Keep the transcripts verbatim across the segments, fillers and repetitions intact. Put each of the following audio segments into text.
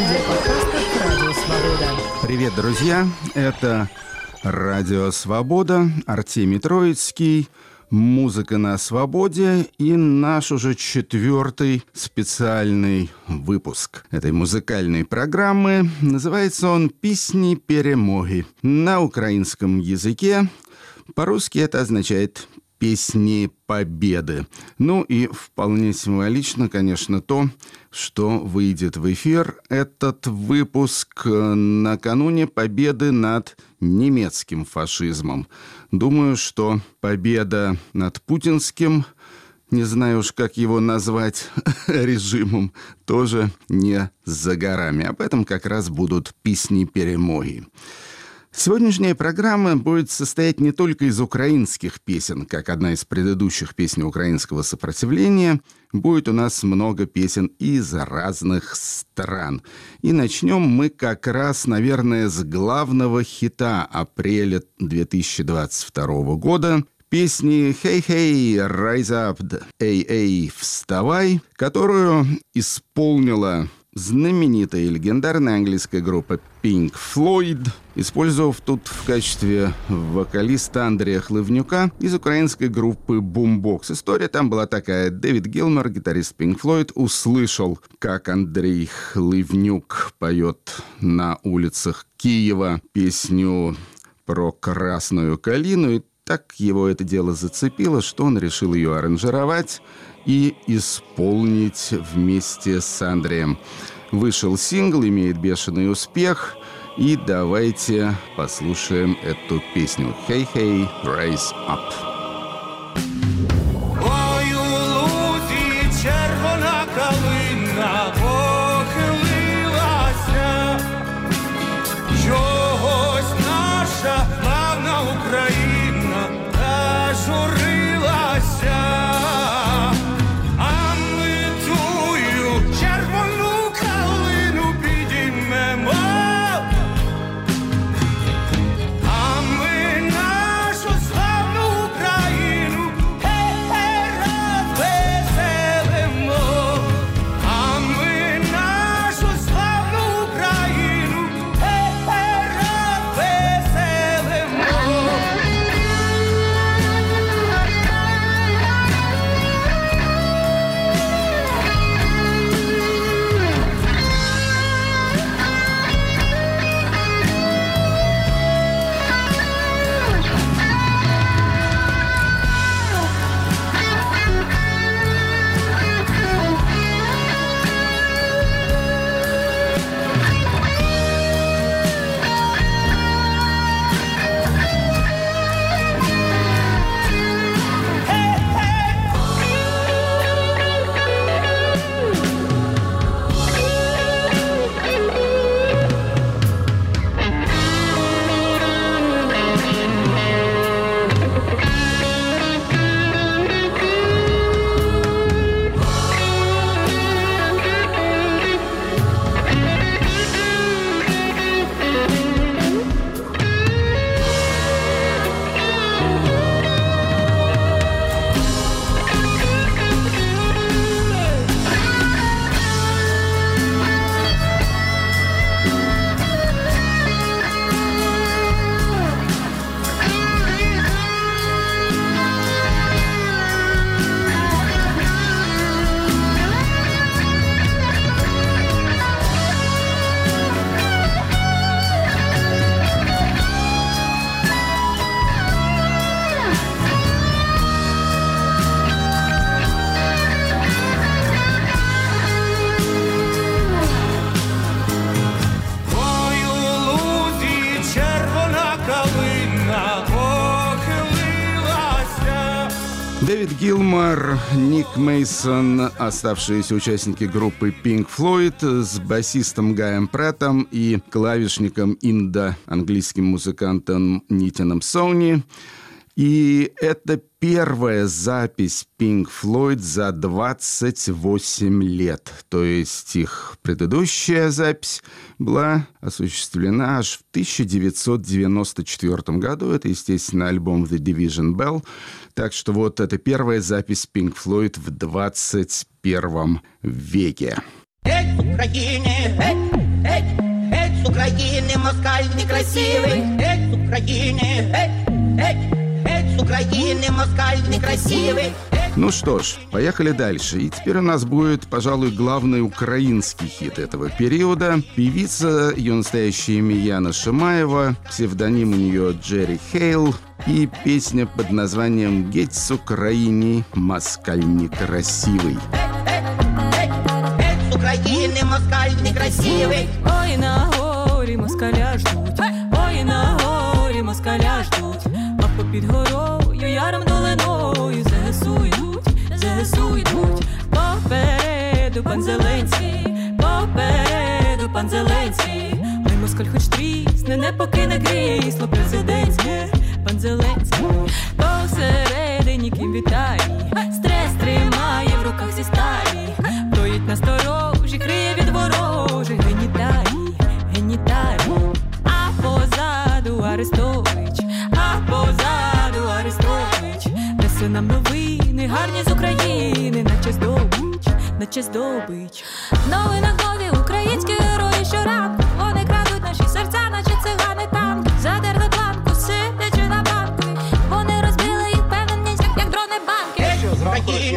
студия подкастов «Радио Свобода». Привет, друзья! Это «Радио Свобода», Артемий Троицкий, «Музыка на свободе» и наш уже четвертый специальный выпуск этой музыкальной программы. Называется он «Песни перемоги» на украинском языке. По-русски это означает «Песни победы». Ну и вполне символично, конечно, то, что выйдет в эфир этот выпуск накануне победы над немецким фашизмом. Думаю, что победа над путинским, не знаю уж, как его назвать, режимом, тоже не за горами. Об этом как раз будут песни перемоги. Сегодняшняя программа будет состоять не только из украинских песен, как одна из предыдущих песен украинского сопротивления. Будет у нас много песен из разных стран. И начнем мы как раз, наверное, с главного хита апреля две тысячи двадцать второго года. Песни «Hey, hey, rise up, эй, эй, вставай», которую исполнила знаменитая и легендарная английская группа Pink Floyd, использовав тут в качестве вокалиста Андрея Хлывнюка из украинской группы Boombox. История там была такая. Дэвид Гилмор, гитарист Pink Floyd, услышал, как Андрей Хлывнюк поет на улицах Киева песню про красную калину, и так его это дело зацепило, что он решил ее аранжировать и исполнить вместе с Андреем. Вышел сингл, имеет бешеный успех, и давайте послушаем эту песню «Hey, hey, rise up». Ой, у лузі червона калина похилилася, чогось наша славна Україна зажурилася. Дэвид Гилмор, Ник Мейсон, оставшиеся участники группы Pink Floyd, с басистом Гаем Праттом и клавишником индо-английским музыкантом Нитином Соуни. И это первая запись Pink Floyd за двадцать восемь лет. То есть их предыдущая запись была осуществлена аж в тысяча девятьсот девяносто четвёртом году. Это, естественно, альбом The Division Bell. Так что вот это первая запись Pink Floyd в двадцать первом веке. Эй, Украине, эй! Геть, геть з України, москаль некрасивий. Геть з України, геть, геть, геть з України, москаль некрасивый. Ну что ж, поехали дальше. И теперь у нас будет, пожалуй, главный украинский хит этого периода. Певица, ее настоящее имя Яна Шимаева, псевдоним у нее Джерри Хейл. И песня под названием «Геть с Украины, москаль некрасивый». Геть с України, москаль некрасивий. Ой, на горі москаля ждуть, ой, на горі москаля ждуть, а попід горою яром долиною ЗСУ йдуть, ЗСУ йдуть. Попереду пан Зеленський, попереду пан Зеленський. Ой, москаль хоч трісне, не покине крісло президентське. Пан Зеленський посередині ким вітає, стрес тримає в руках зі сталі. Стоїть насторожі, криє від ворожих геніталій, геніталій. А позаду Арестович, а позаду Арестович. Несе нам новини, гарні з України, наче здобич, наче здобич. В новинах нові українські герої щоранку. Вони крадуть наші серця, наче цигани танки. Задерли планку, сидячи на банку. Вони розбили їх певненість, як дрони банки. Геть з України,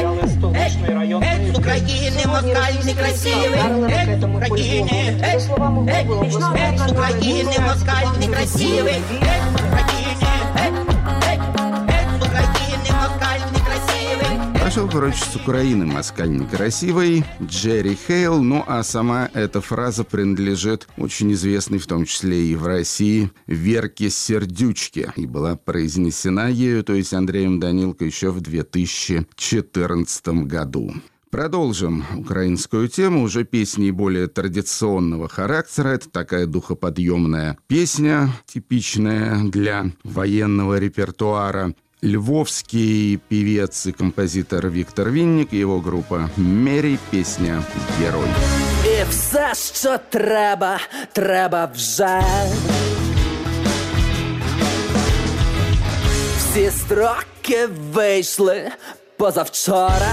геть, геть з України, москаль некрасивий. Геть з України, геть, геть, геть з України, москаль некрасивий. Геть з України, геть, геть, геть з України, москаль некрасивий. Пошел, короче, с Украины москаль некрасивый, Джерри Хейл. Ну, а сама эта фраза принадлежит очень известной, в том числе и в России, Верке Сердючке. И была произнесена ею, то есть Андреем Данилко, еще в две тысячи четырнадцатом году. Продолжим украинскую тему, уже песней более традиционного характера. Это такая духоподъемная песня, типичная для военного репертуара. Львовский певец и композитор Віктор Вінник, его группа «Мері», песня «Герой». І все, що треба, треба вже. Всі строки вийшли позавчора.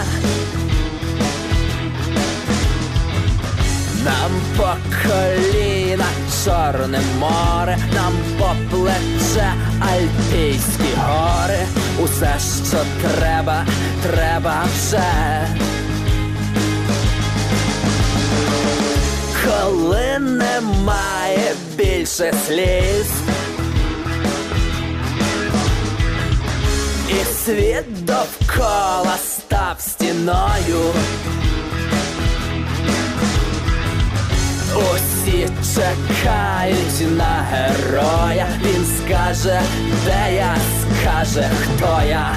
Нам по коліна Чорне море, нам по плече Альпійські гори. Усе, що треба, треба вже. Коли немає більше сліз, і світ довкола став стіною, усі чекають на героя. Він скаже, де я, скаже, хто я.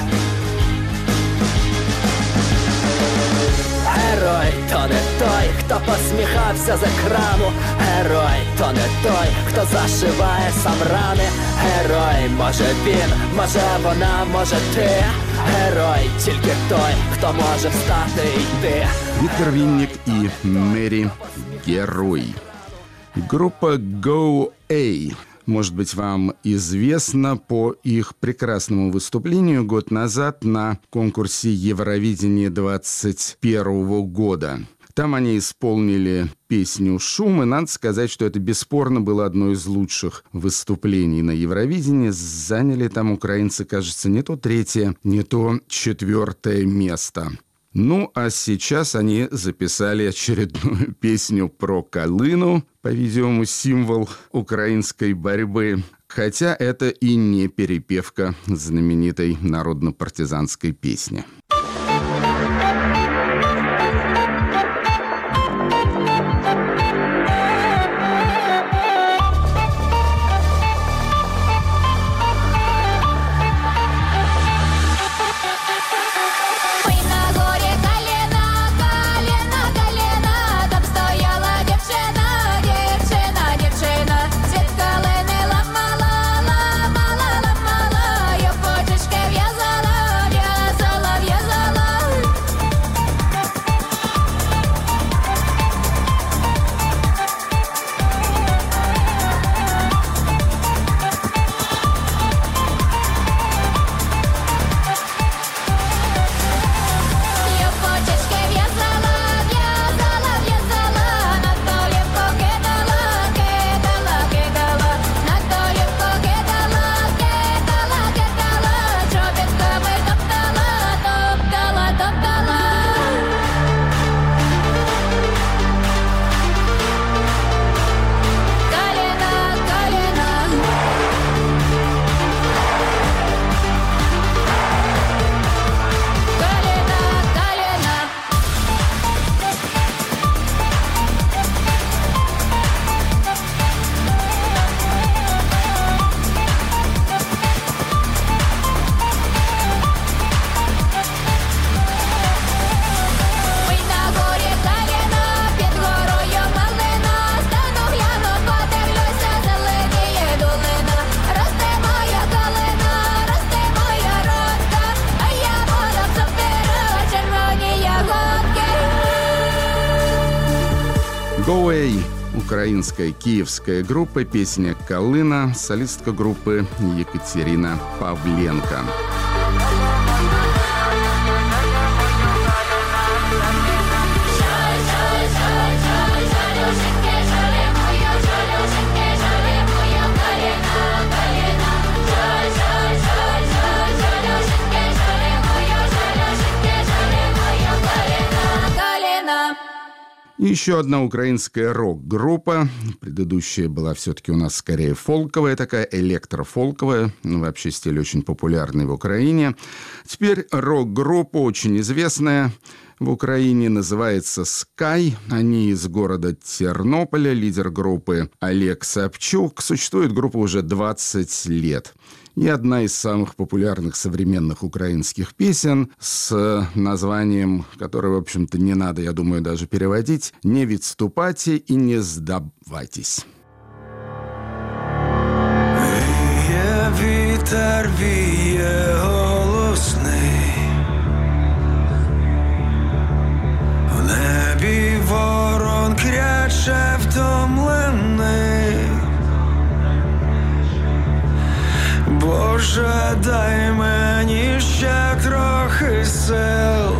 Герой то не той, хто посміхався з екрану. Герой то не той, хто зашиває сам рани. Герой може він, може вона, може ти. Герой тільки той, хто може встати і йти. Віктор Вінник и «Мері», «Герой». Группа Go-A. Может быть, вам известно по их прекрасному выступлению год назад на конкурсе Евровидения двадцать первого года. Там они исполнили песню «Шум», и надо сказать, что это бесспорно было одно из лучших выступлений на Евровидении. Заняли там украинцы, кажется, не то третье, не то четвертое место. Ну, а сейчас они записали очередную песню про Калину, по-видимому, символ украинской борьбы. Хотя это и не перепевка знаменитой народно-партизанской песни. Солов'я Go Away – украинская киевская группа, песня «Калина», солистка группы Екатерина Павленко. Еще одна украинская рок-группа. Предыдущая была все-таки у нас скорее фолковая, такая электрофолковая. Ну, вообще стиль очень популярный в Украине. Теперь рок-группа очень известная в Украине, называется Sky. Они из города Тернополя. Лидер группы Олег Собчук. Существует группа уже двадцать лет. И одна из самых популярных современных украинских песен с названием, которое, в общем-то, не надо, я думаю, даже переводить, «Не відступайте и не здавайтесь». Віє вітер, віє голосний, в небі ворон кряче втомлений. Боже, дай мені ще трохи сил.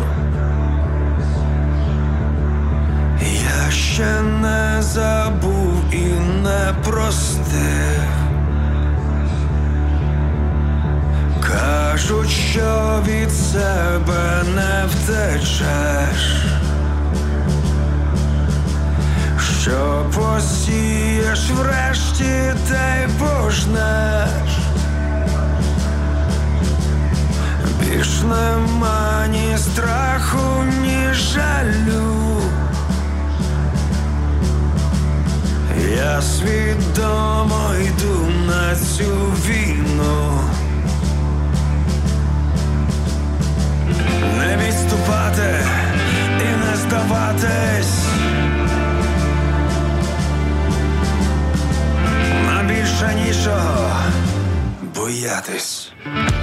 Я ще не забув і не простив. Кажуть, що від себе не втечеш, що посієш врешті, те й пожнеш. Більш нема ні страху, ні жалю. Я свідомо йду на цю війну. Не відступати і не здаватись. Нам більше нічого боятись.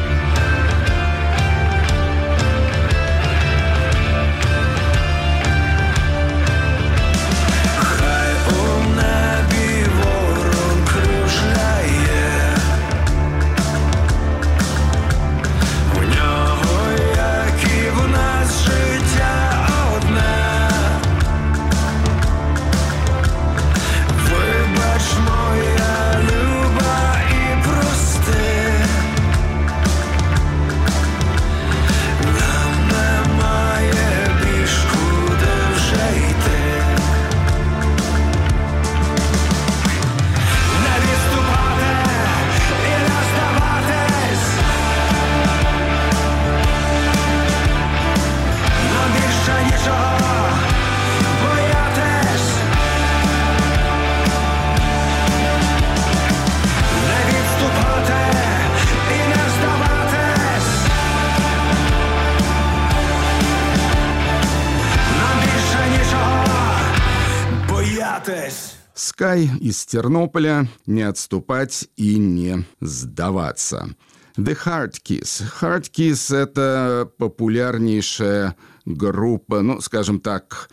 Sky из Тернополя, «Не отступать и не сдаваться». The Hard Kiss. Hard Kiss – это популярнейшая группа, ну, скажем так,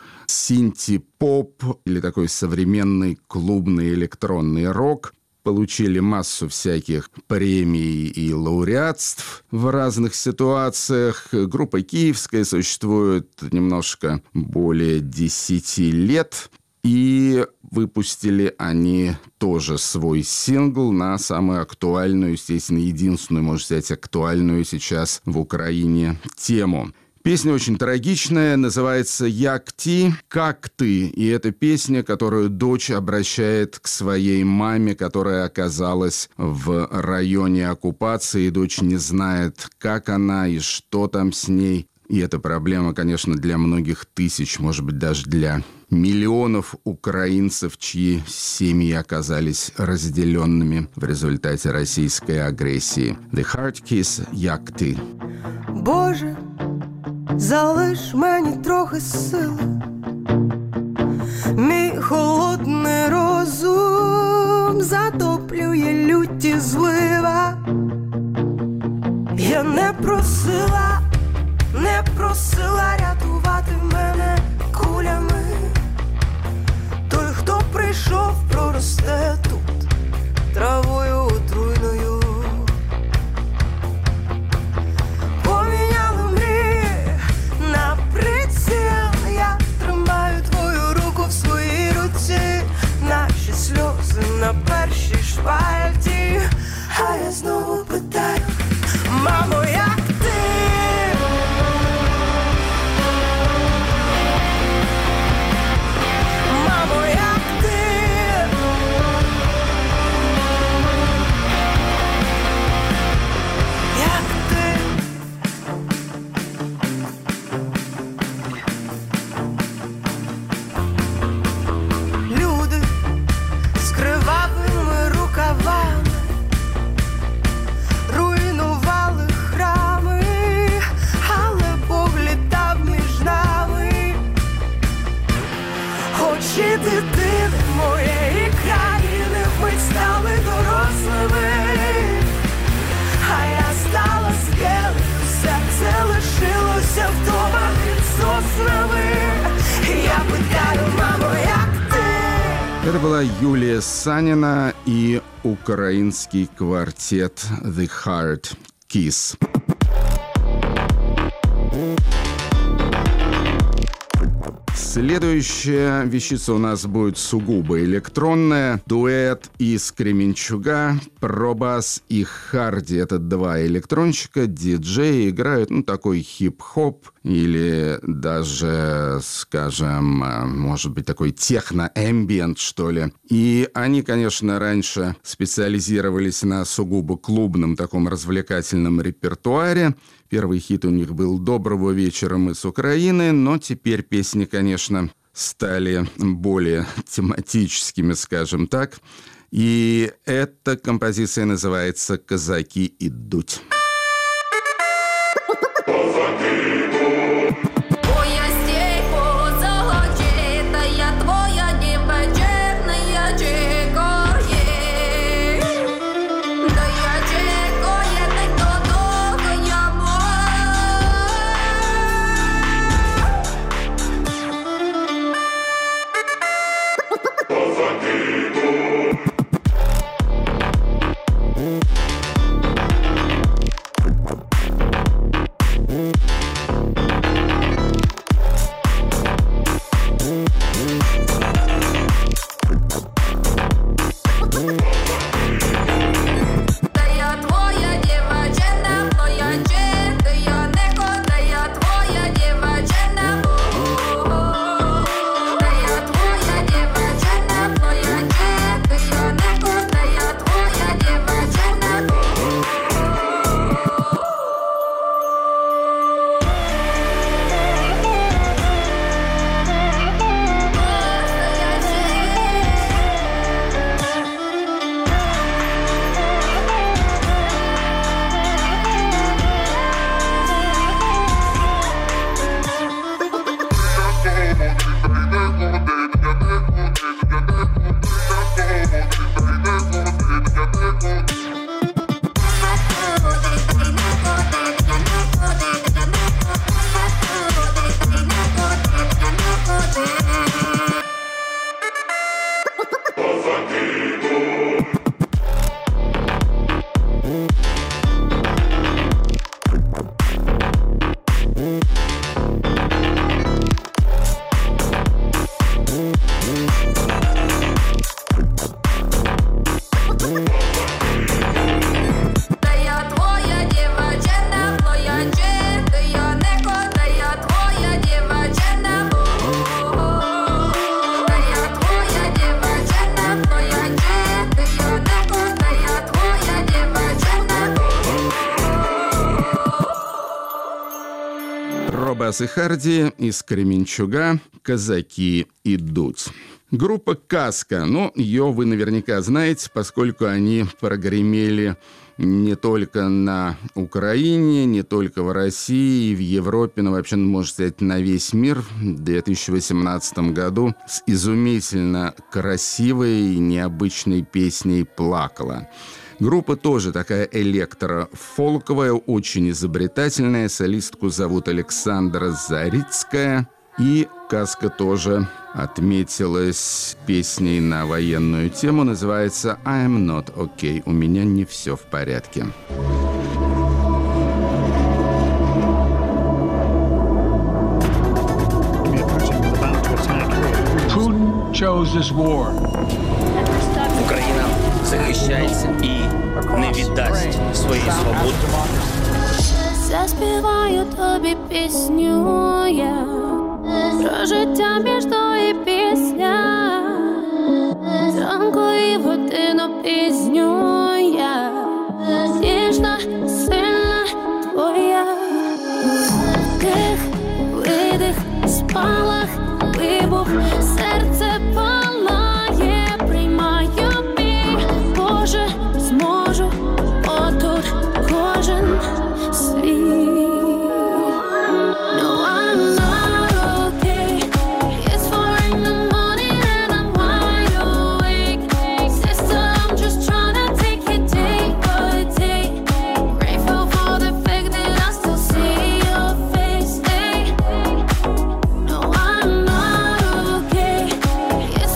синти-поп или такой современный клубный электронный рок. Получили массу всяких премий и лауреатств в разных ситуациях. Группа киевская существует немножко более десяти лет. И выпустили они тоже свой сингл на самую актуальную, естественно, единственную, можно сказать, актуальную сейчас в Украине тему. Песня очень трагичная, называется «Як ти», «Как ты». И это песня, которую дочь обращает к своей маме, которая оказалась в районе оккупации. И дочь не знает, как она и что там с ней. И эта проблема, конечно, для многих тысяч, может быть, даже для миллионов украинцев, чьи семьи оказались разделенными в результате российской агрессии. The Hard Kiss, «Як ти». Боже, залиш мені трохи сили, мій холодний розум затоплює люті злива. Я не просила, не просила рятувати мене кулями, то Это была Юлия Санина и украинский квартет The Hard Kiss. Следующая вещица у нас будет сугубо электронная. Дуэт из Кременчуга, Пробас и Харди. Это два электронщика, диджеи, играют, ну, такой хип-хоп или даже, скажем, может быть, такой техно-эмбиент, что ли. И они, конечно, раньше специализировались на сугубо клубном таком развлекательном репертуаре. Первый хит у них был «Доброго вечера, мы с Украины», но теперь песни, конечно, стали более тематическими, скажем так. И эта композиция называется «Казаки идут». Пробас и Харди из Кременчуга, «Казаки идут». Группа «Каска», ну, ее вы наверняка знаете, поскольку они прогремели не только на Украине, не только в России, в Европе, но вообще, можно сказать, на весь мир в две тысячи восемнадцатом году с изумительно красивой и необычной песней «Плакала». Группа тоже такая электро-фолковая, очень изобретательная. Солистку зовут Александра Зарицкая. И «Каска» тоже отметилась песней на военную тему. Называется «I'm not okay». У меня не все в порядке. Putin chose this war. Україна захищається і не віддасть свої свободи. Заспіваю тобі пісню я про життя між і пісня, ранку і в годину пізню я, ніжна, сильна твоя. Вдих, видих, спалах, вибух, серце палає, приймаю бій, Боже, зможу, отут кожен свій. Yes,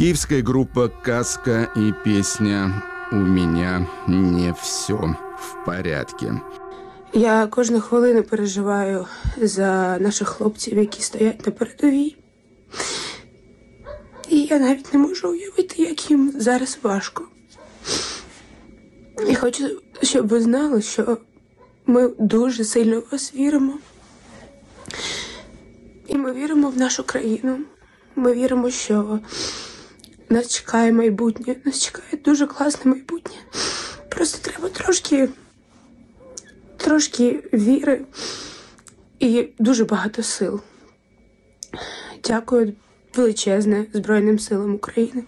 Киевская группа «Каска» и песня «У меня не все в порядке». Я кожну хвилину переживаю за наших хлопців, які стоять на передовій. І я навіть не можу уявити, як їм зараз важко. І хочу, щоб ви знали, що ми дуже сильно в вас віримо. І ми віримо в нашу країну. Ми віримо, що нас чекає майбутнє. Нас чекає дуже класне майбутнє. Просто треба трошки, трошки віри і дуже багато сил. Дякую величезне Збройним силам України.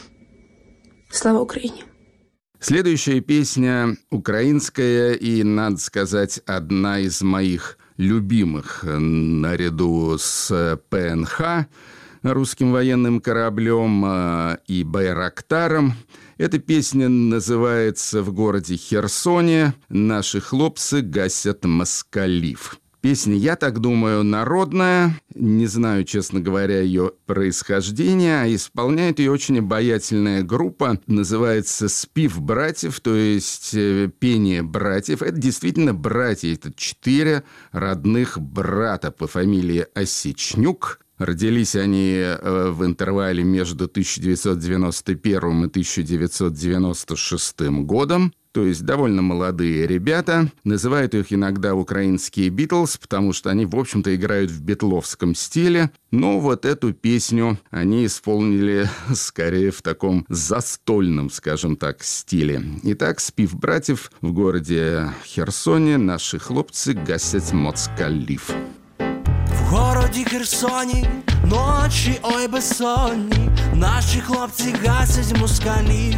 Слава Украине! Следующая песня украинская и, надо сказать, одна из моих любимых наряду с ПНХ, русским военным кораблем, и Байрактаром. Эта песня называется «В городе Херсоне наши хлопцы гасят москалив». Песня, я так думаю, народная. Не знаю, честно говоря, ее происхождение. А исполняет ее очень обаятельная группа. Называется «Спив братьев», то есть пение братьев. Это действительно братья. Это четыре родных брата по фамилии Осечнюк. Родились они в интервале между тысяча девятьсот девяносто первым и тысяча девятьсот девяносто шестым годом. То есть довольно молодые ребята. Называют их иногда украинские Битлз, потому что они, в общем-то, играют в битловском стиле. Но вот эту песню они исполнили скорее в таком застольном, скажем так, стиле. Итак, «Спив братьев» в городе Херсоне наши хлопцы гасят москалив. В городі Херсоні ночі ой безсонні, наші хлопці гасять москалів.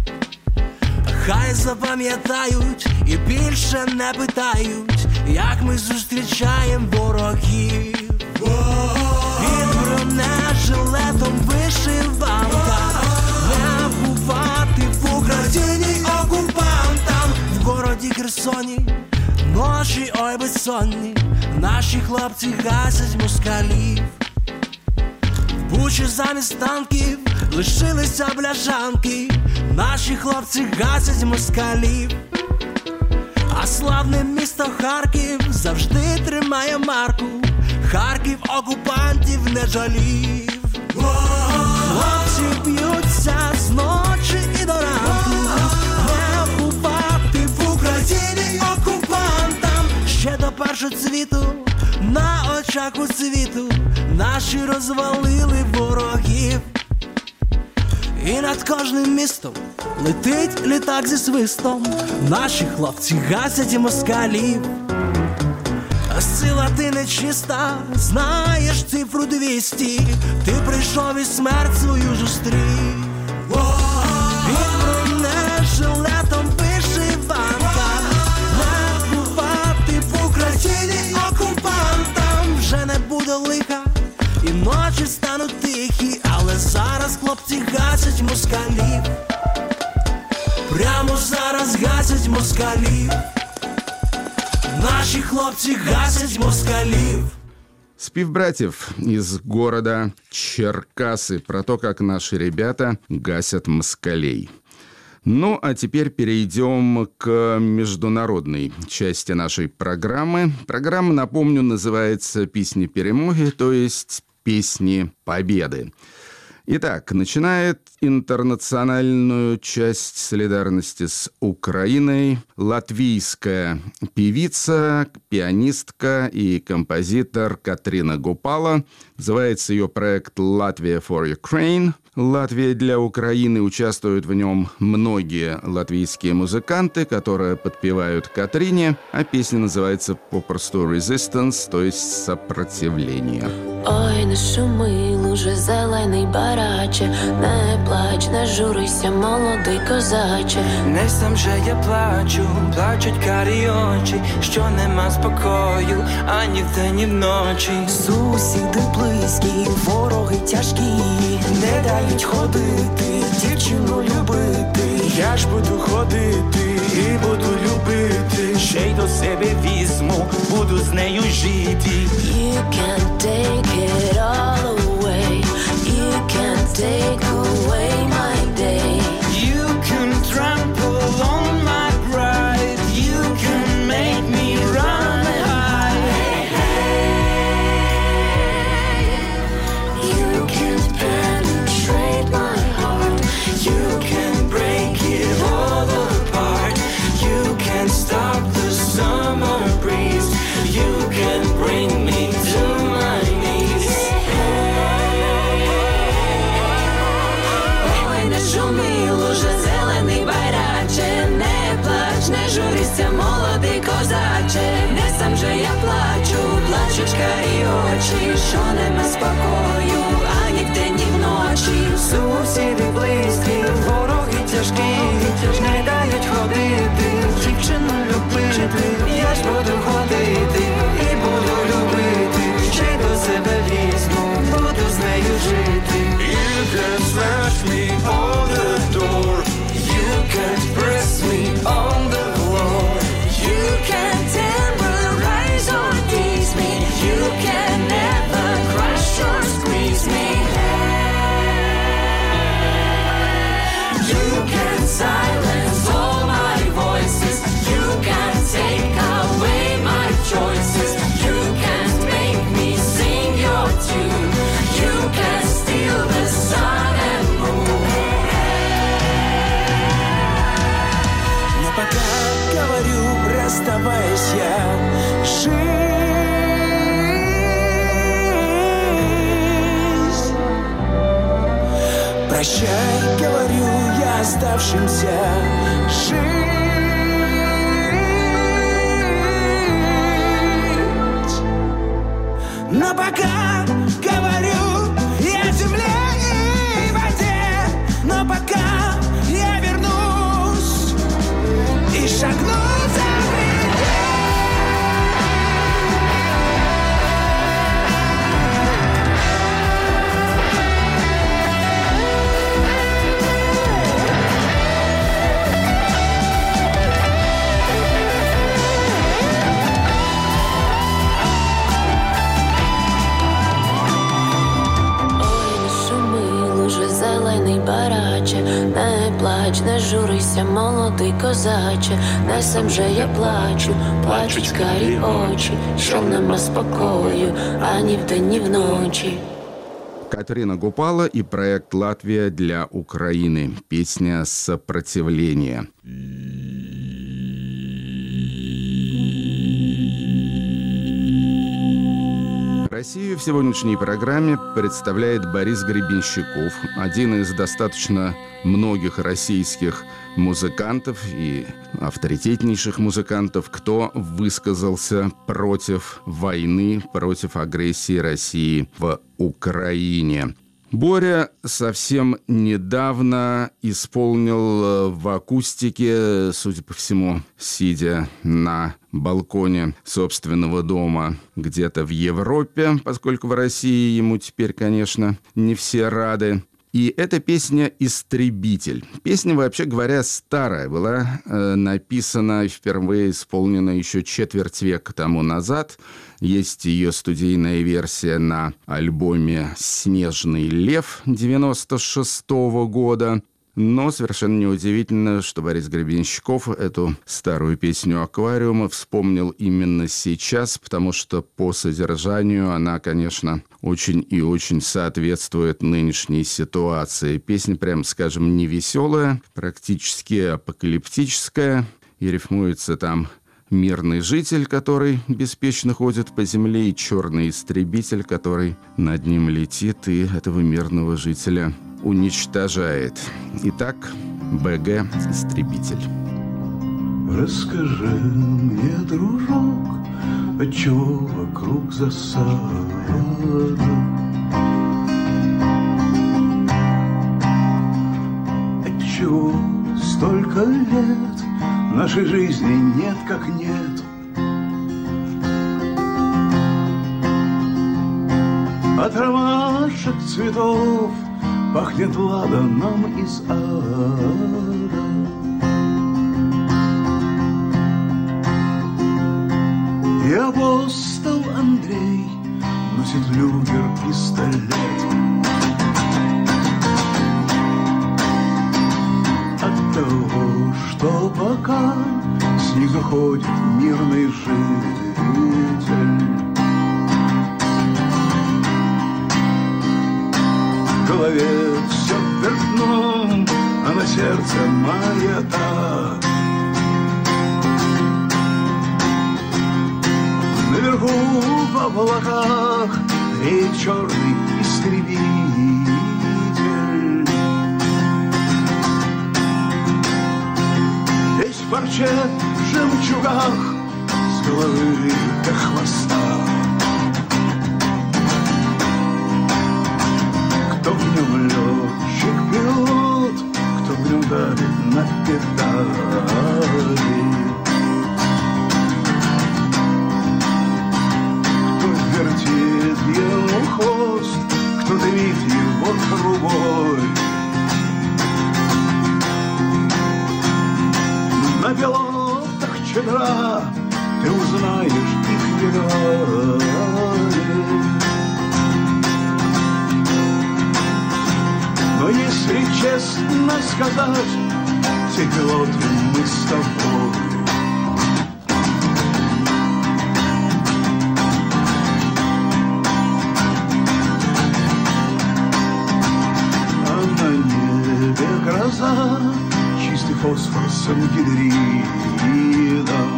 Хай запам'ятають і більше не питають, як ми зустрічаємо ворогів. Під бронежилетом вишиванка, не бувати в Україні окупантам. В городі Херсоні ночі ой безсонні, наші хлопці гасять москалів. В Бучі замість танків лишилися бляшанки, наші хлопці гасять москалів. А славне місто Харків завжди тримає марку, Харків окупантів не жалів. Хлопці б'ються з ночі і до ранку, не бувати в Україні окупантам. Ще до першого цвіту, на очах у світу, наші розвалили ворогів. І над кожним містом летить літак зі свистом, наші хлопці гасять москалів. А сила ти нечиста, знаєш цифру двісті, ти прийшов і смерть свою зустрів. Під бронежилетом вишиванка, не бувати в Україні окупантам. Вже не буде лиха, і ночі стануть тихі, але зараз хлопці гасять москалів. Прямо зараз гасять москалів. Наши хлопцы гасят москалив. «Спив братьев» из города Черкасы. Про то, как наши ребята гасят москалей. Ну, а теперь перейдем к международной части нашей программы. Программа, напомню, называется «Песни перемоги», то есть «Песни победы». Итак, начинает интернациональную часть солидарности с Украиной латвийская певица, пианистка и композитор Катрина Гупала. Называется ее проект «Latvia for Ukraine». «Латвия для Украины». Участвуют в нем многие латвийские музыканты, которые подпевают Катрине, а песня называется попросту «Resistance», то есть «Сопротивление». Ой, не шуми, луже зелений бараче, не плач, не журися, молодий козаче. Не сам же я плачу, плачуть карі очі, що нема спокою, ані вдень, ні вночі. Сусіди близькі, вороги тяжкі, не дають ходити, дівчину любити. Я ж буду ходити і буду любити, ще й до себе візьму, буду з нею жити. You can't take it all away, you can't take away що нема спокою, ані вдень, ні вночі. Сусіди близькі, вороги тяжкі, не дають ходити, дівчину любити. Я ж буду ходити і буду любити, ще й до себе візьму, буду з нею жити. You can smash me on the door, you can press me on the floor, You can terrorize or tease me, you can never crush or squeeze me. You can silence all my voices, you can take away my choices, you can't make me sing your tune, you can steal the sun and moon. Но пока говорю, расставайся, жизнь. Прощай, говорю я оставшимся, жить. Но пока говорю я земле и воде, но пока я вернусь и шагну за бараче, не плач, не журися, молодий козаче, не сам же я плачу, плачуть карі очі, що нема спокою, ані вдень, ні вночі. Катерина Гупала и проект «Латвия для Украины». Песня «Сопротивление». Россию в сегодняшней программе представляет Борис Гребенщиков, один из достаточно многих российских музыкантов и авторитетнейших музыкантов, кто высказался против войны, против агрессии России в Украине. Боря совсем недавно исполнил в акустике, судя по всему, сидя на балконе собственного дома где-то в Европе, поскольку в России ему теперь, конечно, не все рады. И эта песня «Истребитель». Песня, вообще говоря, старая, была э, написана и впервые исполнена еще четверть века тому назад. Есть ее студийная версия на альбоме «Снежный лев» девяносто шестого года. Но совершенно неудивительно, что Борис Гребенщиков эту старую песню «Аквариума» вспомнил именно сейчас, потому что по содержанию она, конечно, очень и очень соответствует нынешней ситуации. Песня, прямо скажем, не веселая, практически апокалиптическая, и рифмуется там мирный житель, который беспечно ходит по земле, и черный истребитель, который над ним летит и этого мирного жителя уничтожает. Итак, БГ «Истребитель». Расскажи мне, дружок, отчего вокруг засада? Отчего столько лет нашей жизни нет как нет? От ромашек цветов пахнет ладаном из ада. И апостол Андрей носит люгер-пистолет. От того, что пока снизу ходит мирный житель, в голове все вверх дном, а на сердце маята. Наверху в облаках реет черный истребитель. Весь в парче, в жемчугах, с головы до хвоста. пилот, кто в нем давит на педали. Кто вертит ему хвост, кто дымит его трубой. На пилотах чедра ты узнаешь их медали. Но если честно сказать, все пилоты мы с тобой. А на небе гроза, чистый фосфор с ангидридом.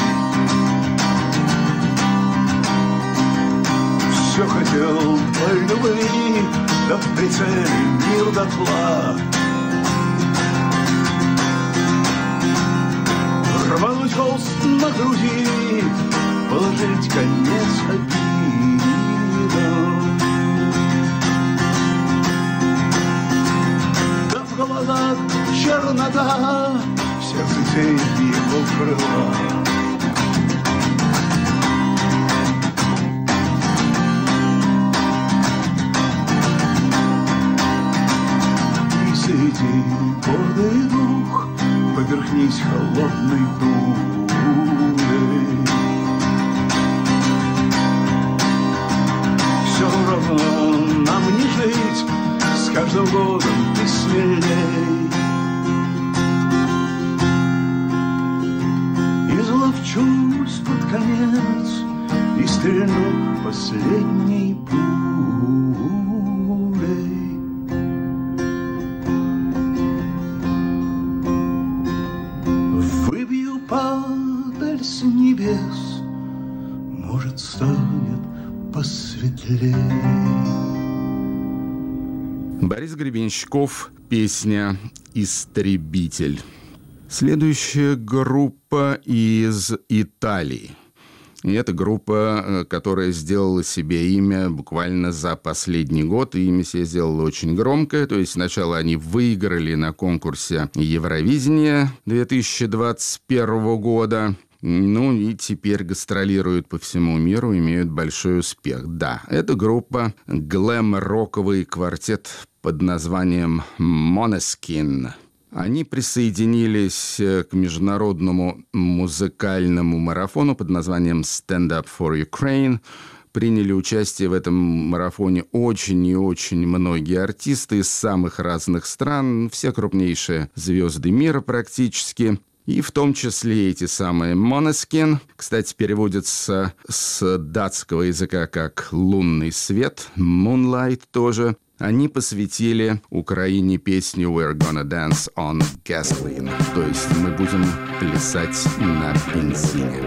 Все хотел по любви, да в прицеле мир дотла. Рвануть холст на груди, положить конец обидам. Да в глазах чернота, в сердце тень его крыла. Иди, гордый дух, поверхнись холодной дулей. Все равно нам не жить, с каждым годом ты смелей. Изловчусь под конец и стрельну последней пулей. Падаль с небес, может, станет посветлее. Борис Гребенщиков, песня «Истребитель». Следующая группа из Италии. И это группа, которая сделала себе имя буквально за последний год. И имя себе сделала очень громкое. То есть сначала они выиграли на конкурсе Евровидения две тысячи двадцать первого года. Ну и теперь гастролируют по всему миру, имеют большой успех. Да, это группа глэм-роковый квартет под названием Måneskin. Они присоединились к международному музыкальному марафону под названием Stand Up for Ukraine. Приняли участие в этом марафоне очень и очень многие артисты из самых разных стран, все крупнейшие звезды мира практически. И в том числе эти самые Måneskin, кстати, переводятся с датского языка как «лунный свет», «moonlight» тоже. Они посвятили Украине песню «We're gonna dance on gasoline», то есть мы будем плясать на бензине.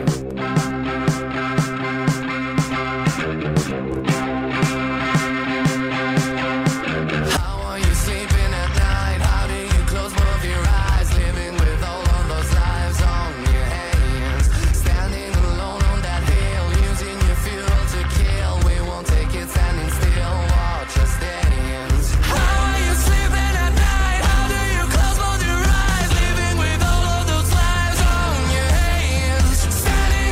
Standing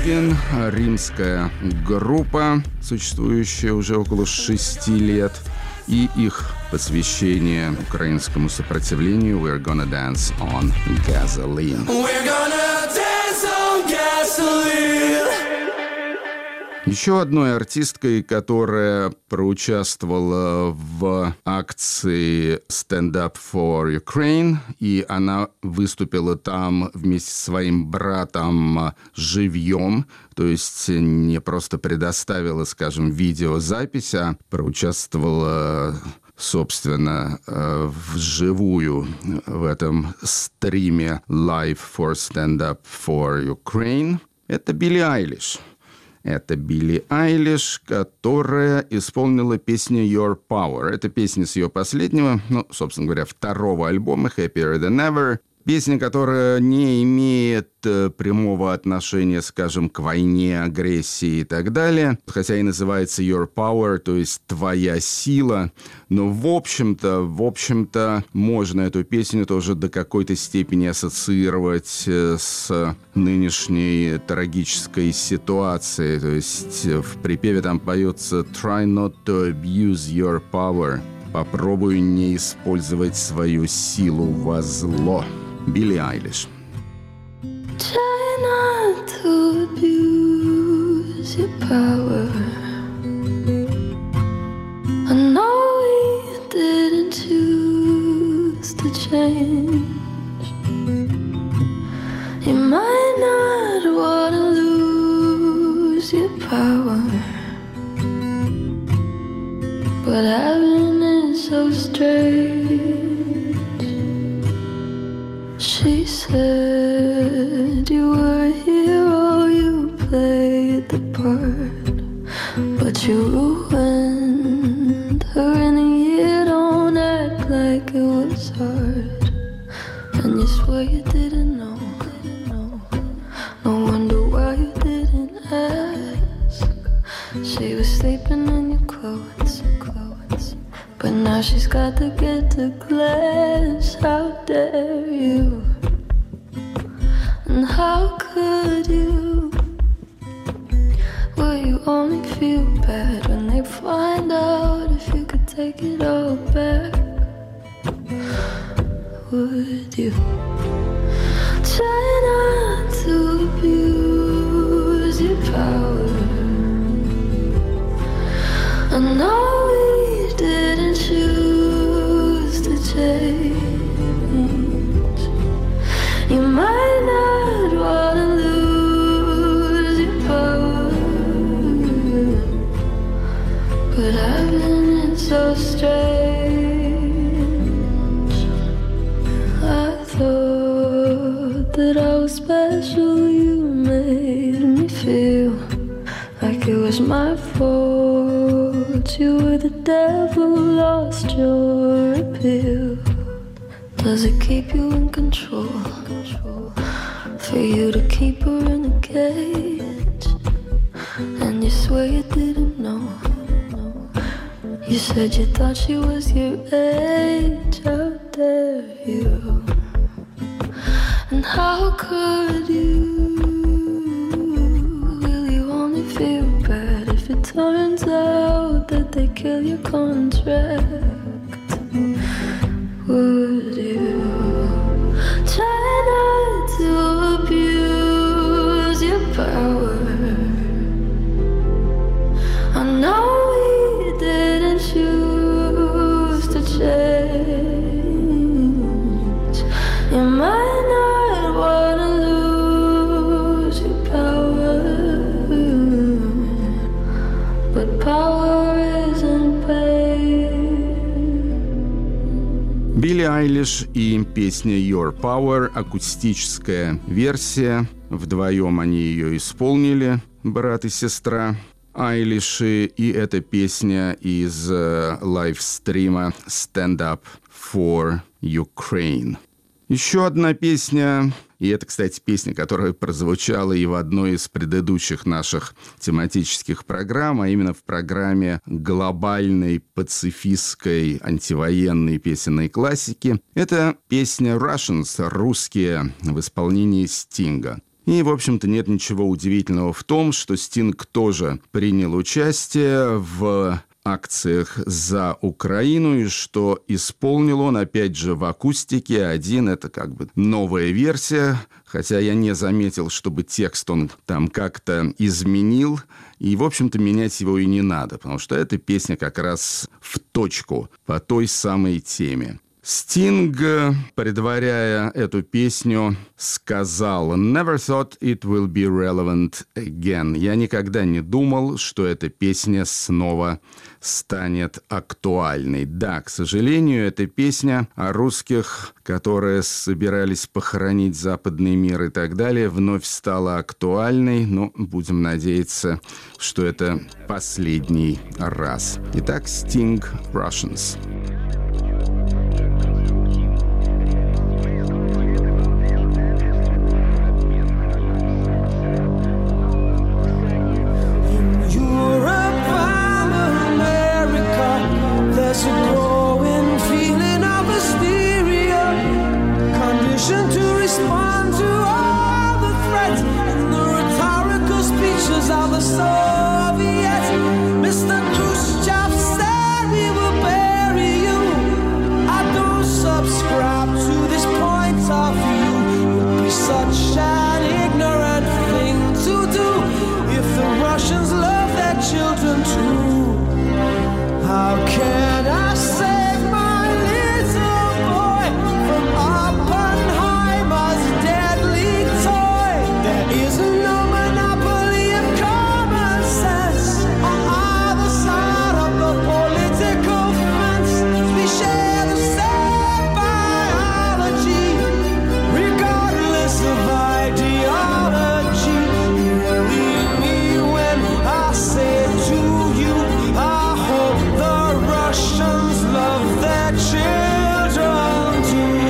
Måneskin, римская группа, существующая уже около шести лет, и их посвящение украинскому сопротивлению «We're gonna dance on gasoline». We're gonna dance on gasoline. Еще одной артисткой, которая проучаствовала в акции Stand Up for Ukraine, и она выступила там вместе со своим братом живьем, то есть не просто предоставила, скажем, видеозапись, а проучаствовала, собственно, вживую в этом стриме Live for Stand Up for Ukraine. Это Билли Айлиш. Это Билли Айлиш, которая исполнила песню «Your Power». Это песня с ее последнего, ну, собственно говоря, второго альбома «Happier Than Ever». Песня, которая не имеет прямого отношения, скажем, к войне, агрессии и так далее, хотя и называется «Your Power», то есть «Твоя сила». Но, в общем-то, в общем-то, можно эту песню тоже до какой-то степени ассоциировать с нынешней трагической ситуацией. То есть в припеве там поется «Try not to abuse your power». «Попробуй не использовать свою силу во зло». Билли Айлиш. Try not to abuse your power. I know we didn't choose to change. You might not want to lose your power, but having it so strange. She said you were a hero, you played the part, but you ruined her in a year. Don't act like it was hard, and you swear you didn't know. No wonder why you didn't ask. She was sleeping in your clothes, clothes, but now she's got to get to class. How dare you? And how could you? Will you only feel bad when they find out if you could take it all back? Would you try not to abuse your power? I know we didn't choose to change. You might not want to lose your power, but having it so strange. I thought that I was special. You made me feel like it was my fault. You were the devil, lost your appeal. Does it keep you in control? For you to keep her in a cage, and you swear you didn't know. You said you thought she was your age. How dare you? And how could you? Will you only feel bad if it turns out that they kill your contract? Would you try not to abuse your power? I know we didn't choose to change. You might not want to lose your power, but power isn't pain. Билли Айлиш и песня «Your Power», акустическая версия. Вдвоем они ее исполнили, брат и сестра Айлиши. И эта песня из лайвстрима «Stand Up for Ukraine». Еще одна песня, и это, кстати, песня, которая прозвучала и в одной из предыдущих наших тематических программ, а именно в программе глобальной пацифистской антивоенной песенной классики. Это песня «Russians», русские, в исполнении Стинга. И, в общем-то, нет ничего удивительного в том, что Стинг тоже принял участие в акциях за Украину, и что исполнил он, опять же, в акустике один. Это как бы новая версия, хотя я не заметил, чтобы текст он там как-то изменил. И, в общем-то, менять его и не надо, потому что эта песня как раз в точку по той самой теме. Стинг, предваряя эту песню, сказал «Never thought it will be relevant again». Я никогда не думал, что эта песня снова станет актуальной. Да, к сожалению, эта песня о русских, которые собирались похоронить западный мир и так далее, вновь стала актуальной, но будем надеяться, что это последний раз. Итак, Sting, Russians. There's a growing feeling of hysteria, conditioned to respond to all the threats and the rhetorical speeches of the Soviets. Mister Khrushchev said we will bury you. I don't subscribe to this point of view. It would be such an ignorant thing to do if the Russians love their children too. How can I save my little boy from Oppenheimer's deadly toy? There is no monopoly of common sense on either side of the political fence. We share the same biology, regardless of ideology. Believe me when I say to you, I hope the Russians love their children too.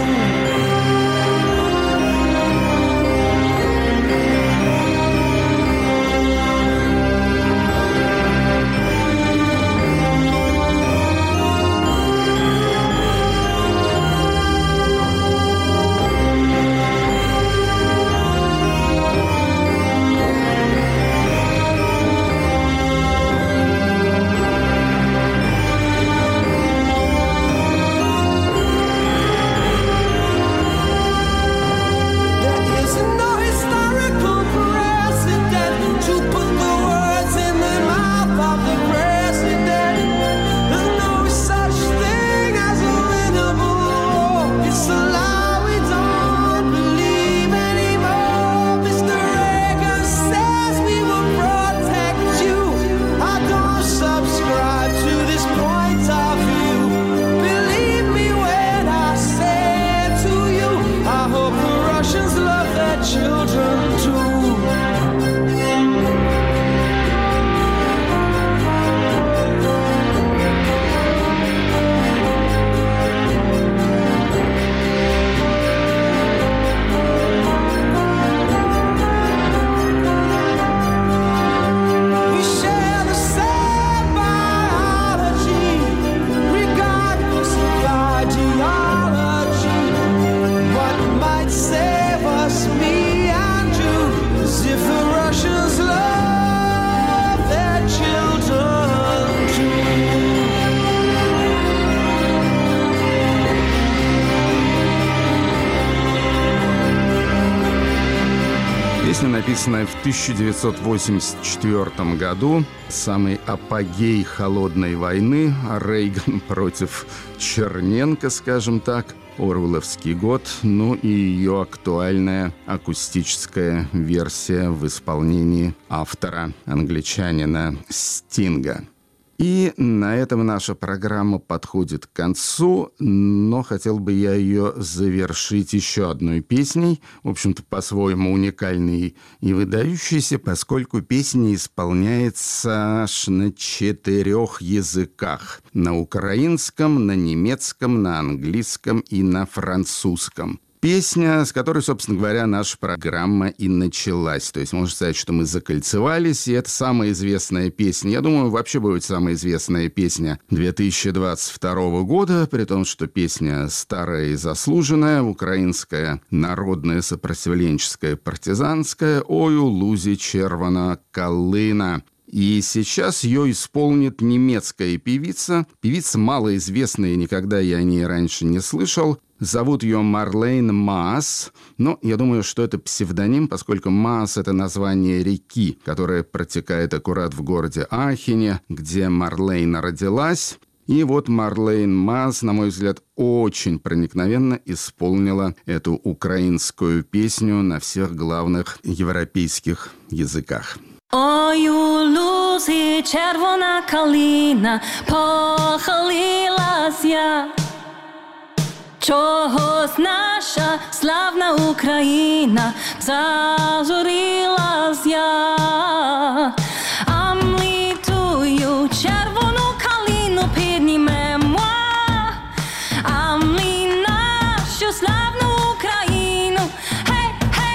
Песня, написанная в тысяча девятьсот восемьдесят четвёртом году, самый апогей холодной войны, Рейган против Черненко, скажем так, орвелловский год, ну и ее актуальная акустическая версия в исполнении автора, англичанина Стинга. И на этом наша программа подходит к концу, но хотел бы я ее завершить еще одной песней, в общем-то, по-своему уникальной и выдающейся, поскольку песня исполняется аж на четырех языках. На украинском, на немецком, на английском и на французском. Песня, с которой, собственно говоря, наша программа и началась. То есть можно сказать, что мы закольцевались, и это самая известная песня. Я думаю, вообще будет самая известная песня две тысячи двадцать второго года, при том, что песня старая и заслуженная, украинская, народная, сопротивленческая, партизанская «Ой у лузі червона калина». И сейчас ее исполнит немецкая певица. Певица малоизвестная, никогда я о ней раньше не слышал. Зовут ее Марлейн Маас. Но я думаю, что это псевдоним, поскольку Маас – это название реки, которая протекает аккурат в городе Ахене, где Марлейн родилась. И вот Марлейн Маас, на мой взгляд, очень проникновенно исполнила эту украинскую песню на всех главных европейских языках. Ой, у лузі червона калина, похилилась я. Чогось наша славна Україна зажурилась я. А ми тую червону калину піднімемо, а ми нашу славну Україну гей, гей,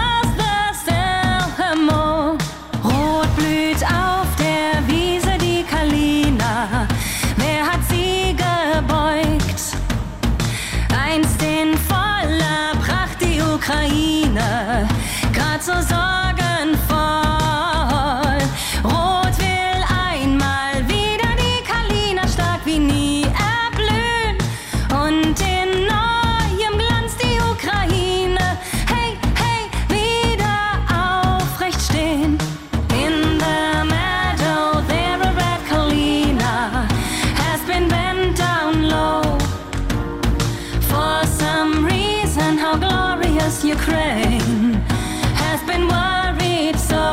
розвеселимо. Rot blüht auf der Wiese die Kalina. Wer hat sie gebeugt? Einst in voller Pracht die Ukraine, grad so sorgenvoll. Rot will einmal wieder die Kalina stark wie nie erblühen und in neuem Glanz die Ukraine, hey, hey, wieder aufrecht stehen. In the meadow there a red Kalina has been bent down low. For some reason how glorious Ukraine has been worried so.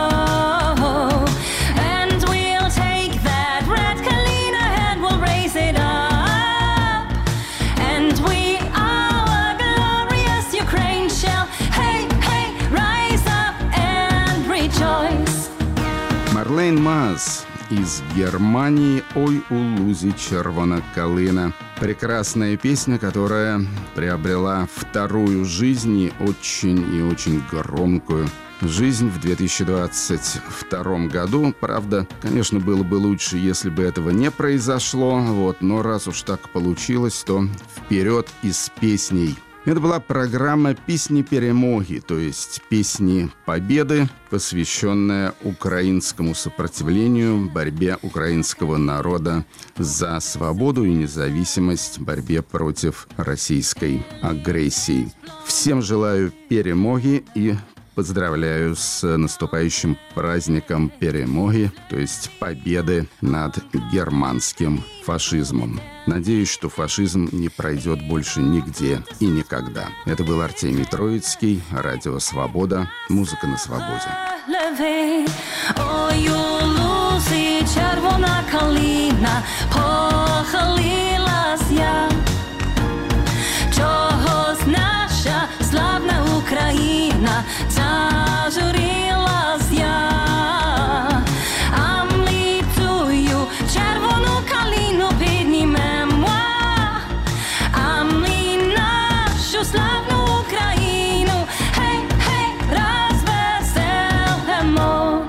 And we'll take that red Kalina and we'll raise it up. And we, our glorious Ukraine, shall hey, hey, rise up and rejoice. Марлейн Маас из Германии «Ой у лузі червона калина». Прекрасная песня, которая приобрела вторую жизнь, и очень и очень громкую жизнь в две тысячи двадцать втором году. Правда, конечно, было бы лучше, если бы этого не произошло, вот, но раз уж так получилось, то вперед и с песней. Это была программа «Песни перемоги», то есть «Песни победы», посвященная украинскому сопротивлению, борьбе украинского народа за свободу и независимость, борьбе против российской агрессии. Всем желаю перемоги и поздравляю с наступающим праздником перемоги, то есть победы над германским фашизмом. Надеюсь, что фашизм не пройдет больше нигде и никогда. Это был Артемий Троицкий, Радио Свобода, музыка на свободе. Ой, у лузі червона калина, похилилась я. Чогось наша славна Україна зажурилась я. А ми тую червону калину піднімемо, а ми нашу славну Україну гей, гей, розвеселимо.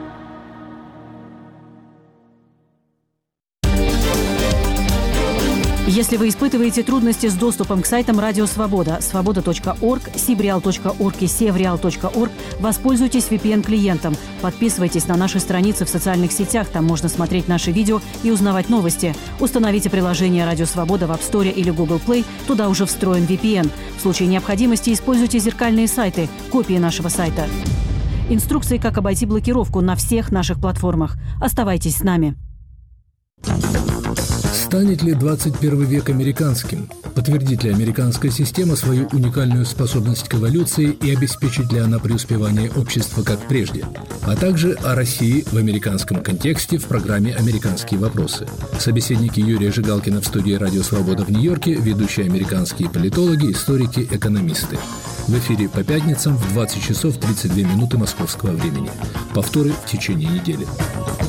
Если вы испытываете трудности с доступом к сайтам Радио Свобода, свобода точка орг, сибреал точка орг и севреал точка орг, воспользуйтесь ви пи эн-клиентом. Подписывайтесь на наши страницы в социальных сетях, там можно смотреть наши видео и узнавать новости. Установите приложение Радио Свобода в App Store или Google Play, туда уже встроен ви пи эн. В случае необходимости используйте зеркальные сайты, копии нашего сайта. Инструкции, как обойти блокировку на всех наших платформах. Оставайтесь с нами. Станет ли двадцать первый век американским? Подтвердит ли американская система свою уникальную способность к эволюции и обеспечит ли она преуспевание общества как прежде? А также о России в американском контексте в программе «Американские вопросы». Собеседники Юрия Жигалкина в студии «Радио Свобода» в Нью-Йорке, ведущие американские политологи, историки, экономисты. В эфире по пятницам в двадцать часов тридцать две минуты московского времени. Повторы в течение недели.